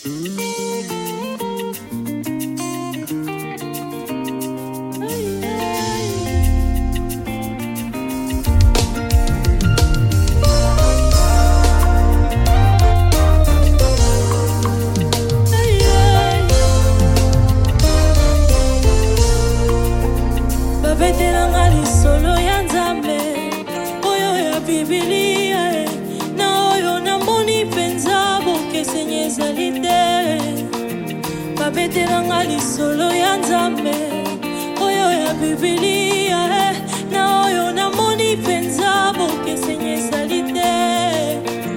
Betelanga lisolo ya Nzambe oyo ya Biblia na oyo na moni penza bokesenge ezali te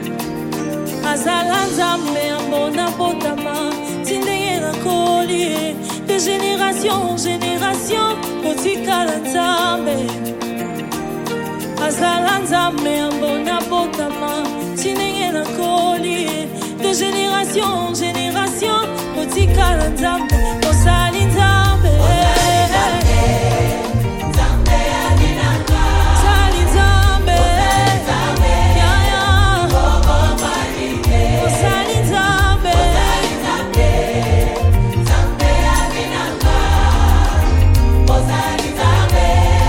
azala Nzambe ambona botama tindenge na koli de génération en génération kotikala Nzambe azala Nzambe ambona botama tindenge na koli de génération en génération kotikala Nzambe osali Nzambe Nzambe abinanga osali Nzambe ya ya osali Nzambe Nzambe abinanga osali Nzambe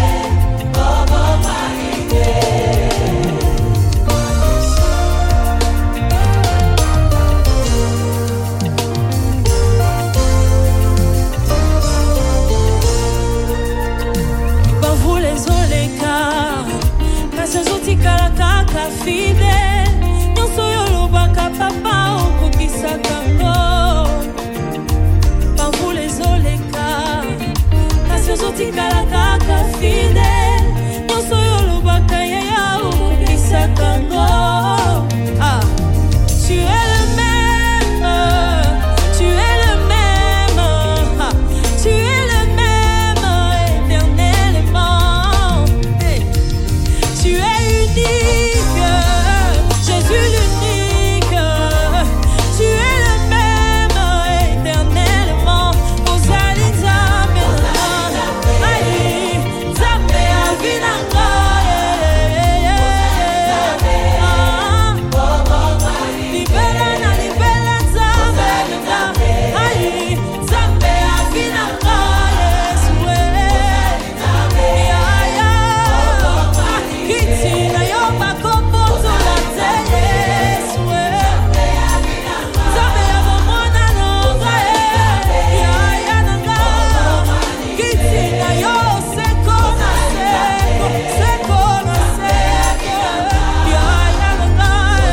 Zotikala kaka fidèle nyonso yo lobaka papa okokisaka ngo bambula ezoleka kasi zotikala kaka fidèle nyonso yo lobaka yaya okokisaka ngo tu es le même tu es le même tu es le même éternellement tu es unique, Jésus l'unique. Tu es le même éternellement. Ozali Nzambe, aïe, Nzambe avinanga. Libela na libela Nzambe, aïe, Nzambe avinanga. Kitina yo bakombo tola te Yesu Nzambe ya bomona nonga ya ya nanga Kitina yo seko na seko seko na seko ya ya nanga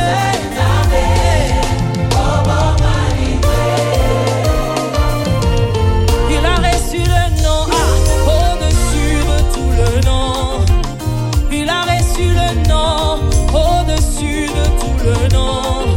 Il a reçu le nom au-dessus de tout le nom. Il a reçu le nom au-dessus de tout le nom.